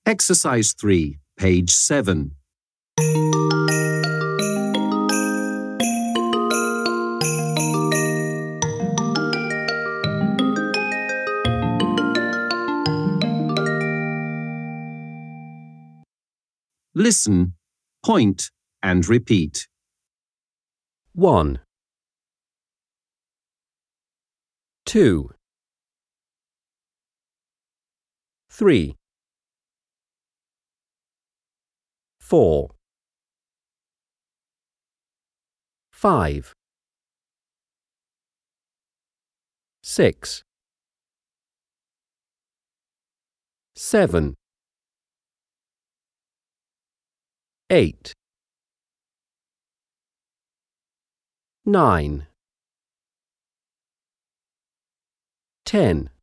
Exercise 3, page 7. Listen, point and repeat. 1, 2, 3, 4, 5, 6, 7, 8, 9, 10,